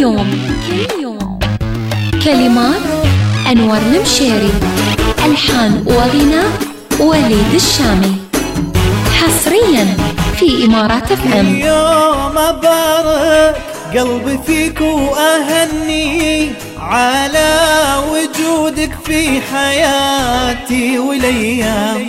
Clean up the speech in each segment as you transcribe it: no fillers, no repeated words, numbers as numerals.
يوم. كلمات أنور المشيري، ألحان وغناء وليد الشامي، حصريا في إمارات FM. اليوم أبارك قلبي فيك وأهني على وجودك في حياتي والأيام،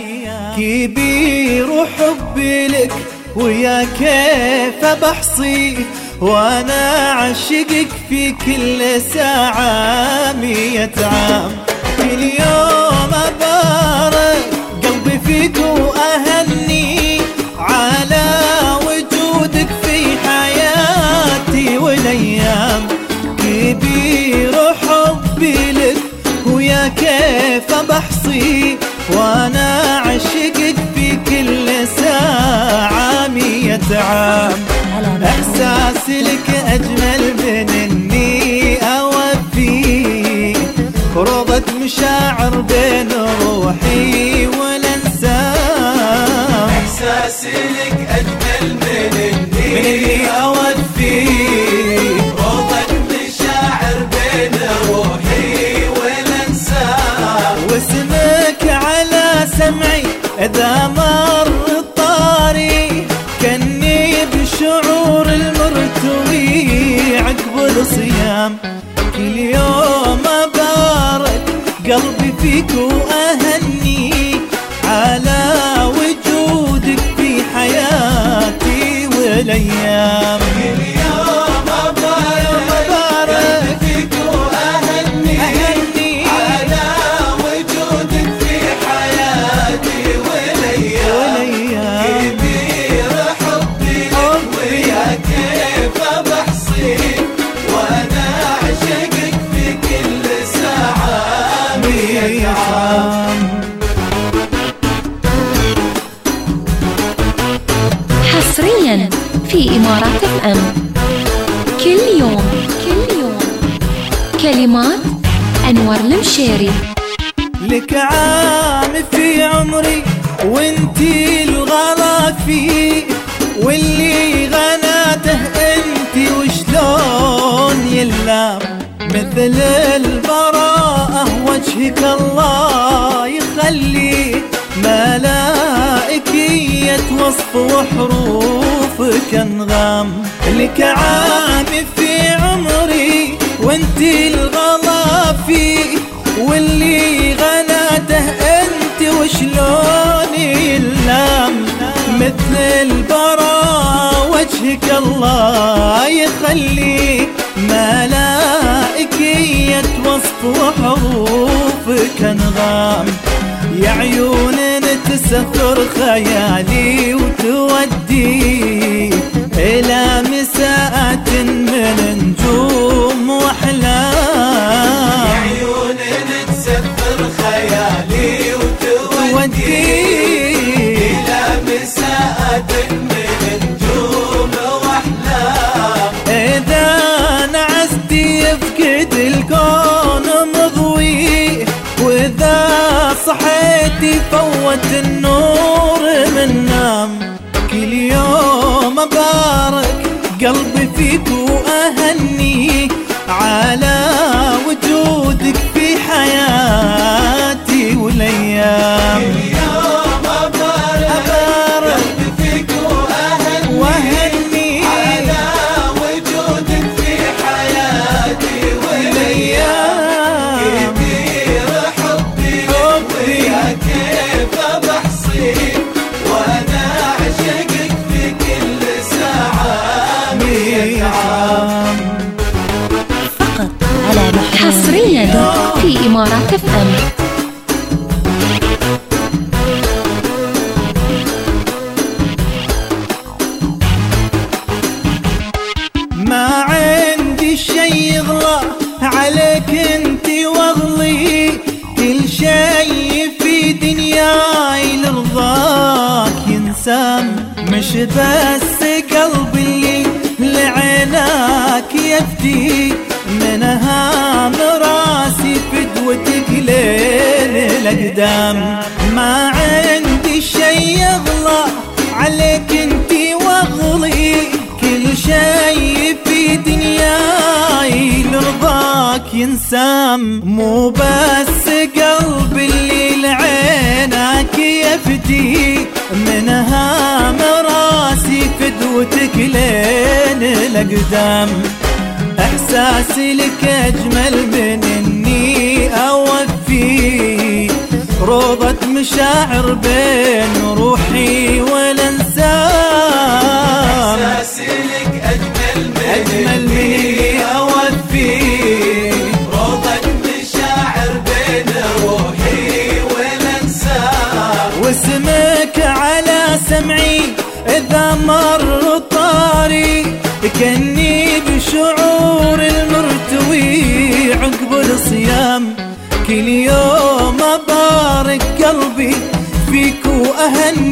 كبير وحبي لك ويا كيف بحصي، وانا عشقك في كل ساعة 100 عام. اليوم أبارك قلبي فيك وأهني على وجودك في حياتي والأيام، كبير حبي لك ويا كيف بحصي، وانا عشقك في كل ساعة 100 عام. احساسي لك اجمل من اني اوفي، روضة مشاعر بين روحي والانسان. احساسي لك اجمل من اني اوفي، روضة مشاعر بين روحي والانسان. واسمك على سمعي اذا مر الطاري، كني بشعور المرتوي عقب الصيام. كل يوم أبارك قلبي فيك وأهني على وجودك في حياتي والأيام. كل يوم أبارك قلبي فيك وأهني على وجودك في حياتي والأيام، كبير حبي ويا كيف بحصي، وانا عشقك في كل ساعة 100 عام. حصريا في إمارات FM. كل يوم. كلمات أنور المشيري. لك عام في عمري وانتي الغلا فيه، واللي غناته انتي وشلون يلام، مثل البراءة وجهك الله يخلي، ملائكية وصف وحروفك انغام. لك عام في عمري وانتي الغلا فيه، واللي غناته انت وشلون يلام، مثل البراء وجهك الله يخلي، ملائكية وصف وحروفك انغام. يا عيون تسفر خيالي وتودي إلى مساءات من نجوم وأحلام. يا عيون تسفر خيالي وتودي إلى مساءات من نجوم وأحلام. إذا نعستي يفقد الكون مضوي، وإذا صحيتي فوت النور من نام. كل يوم أبارك قلبي فيك وأهني على وجودك في حياتي والأيام. كل يوم أبارك قلبي فيك وأهني على وجودك في حياتي والأيام، كبير حبي ويا كيف بحصي، وانا عشقك في كل ساعة 100 عام. فقط على حصريا في إمارات FM. ما عندي شي يغلى عليك انتي واغلي، كل شي في دنياي لرضاك ينسام. مش بس قلبي لعيناك يفدي، منها مراسي فدوتك ليل الأقدام. ما عندي شي يغلى عليك انتي واغلي، كل شي في دنياي دنياي لرضاك ينسام. مو بس قلبي اللي لعينك يفدي، منها مراسي فدوتك لين الأقدام. إحساسي لك أجمل من إني أوفي، روضة مشاعر بين روحي والانسام. إحساسي لك أجمل من إني أوفي، روضة مشاعر بين روحي والانسام. واسمك على سمعي إذا مر طاري، كأني بشعور المرتوي عقب الصيام. كل يوم أبارك قلبي فيك وأهني